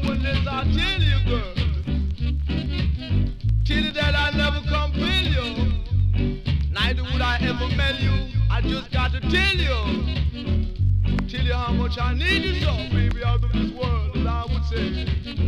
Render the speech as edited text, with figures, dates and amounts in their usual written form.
unless I tell you, girl. Tell you that I never compel you. Neither would I ever mail you. I just got to tell you. Tell you how much I need you so, baby, out of this world, as I would say.